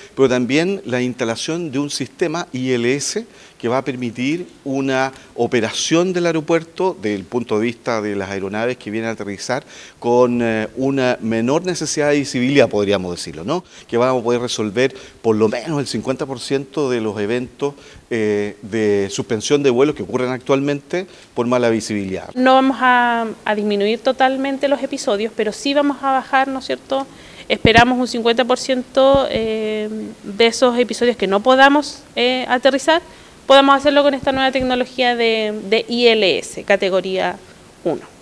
pero también la instalación de un sistema ILS que va a permitir una operación del aeropuerto desde el punto de vista de las aeronaves que vienen a aterrizar con una menor necesidad de visibilidad, podríamos decirlo, ¿no? Que vamos a poder resolver por lo menos el 50% de los eventos de suspensión de vuelos que ocurren actualmente por mala visibilidad. No vamos a disminuir totalmente los episodios, pero sí vamos a bajar, ¿no es cierto? Esperamos un 50% de esos episodios que no podamos aterrizar, podamos hacerlo con esta nueva tecnología de ILS, categoría 1.